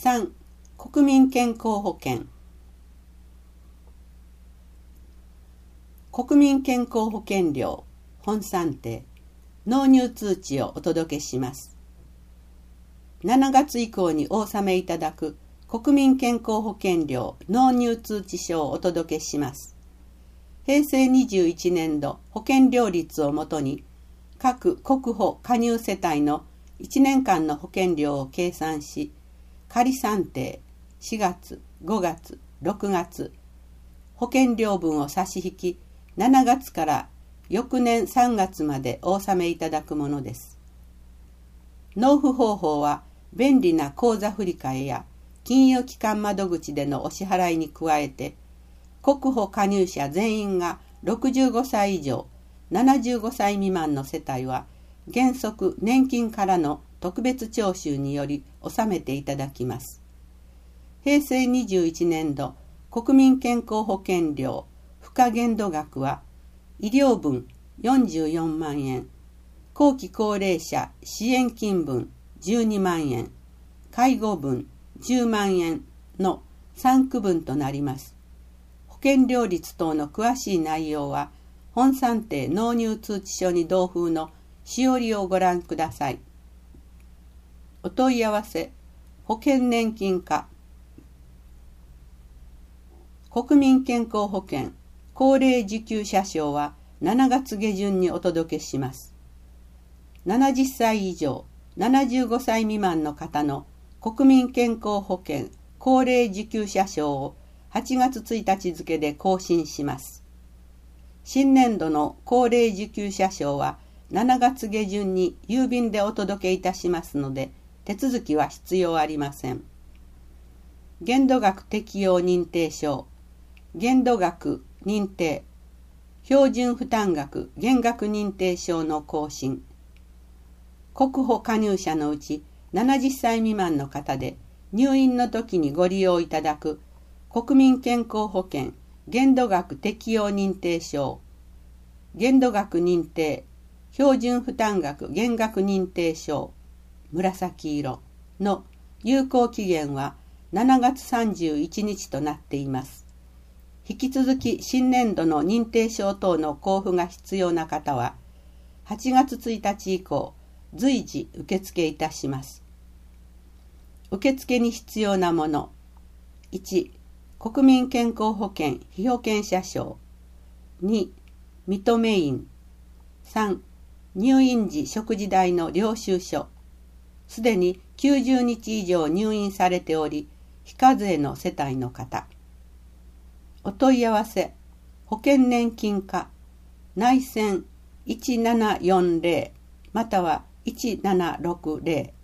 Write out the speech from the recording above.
3、国民健康保険。国民健康保険料本算定納入通知をお届けします。7月以降にお納めいただく国民健康保険料納入通知書をお届けします。平成21年度保険料率をもとに各国保加入世帯の1年間の保険料を計算し、仮算定4月、5月、6月、保険料分を差し引き7月から翌年3月までお納めいただくものです。納付方法は便利な口座振替や金融機関窓口でのお支払いに加えて、国保加入者全員が65歳以上、75歳未満の世帯は原則年金からの特別徴収により納めていただきます。平成21年度国民健康保険料付加限度額は医療分44万円、後期高齢者支援金分12万円、介護分10万円の3区分となります。保険料率等の詳しい内容は本算定納入通知書に同封のしおりをご覧ください。お問い合わせ保険年金課国民健康保険高齢受給者証は7月下旬にお届けします。70歳以上、75歳未満の方の国民健康保険高齢受給者証を8月1日付で更新します。新年度の高齢受給者証は7月下旬に郵便でお届けいたしますので、手続きは必要ありません。限度額適用認定証、限度額認定、標準負担額減額認定証の更新。国保加入者のうち70歳未満の方で入院の時にご利用いただく国民健康保険限度額適用認定証、限度額認定、標準負担額減額認定証、紫色の有効期限は7月31日となっています。引き続き新年度の認定証等の交付が必要な方は、8月1日以降、随時受付いたします。受付に必要なもの。1、国民健康保険被保険者証。2、認め印。3、入院時食事代の領収書。すでに90日以上入院されており、非課税の世帯の方。お問い合わせ、保険年金課、内線1740または1760